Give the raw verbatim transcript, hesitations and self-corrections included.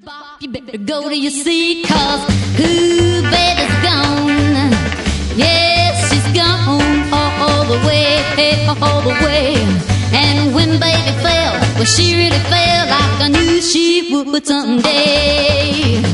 Bop, you better go to your seat, cause who baby's gone? Yes, she's gone all the way, all the way. And when baby fell, well, she really fell like I knew she would someday.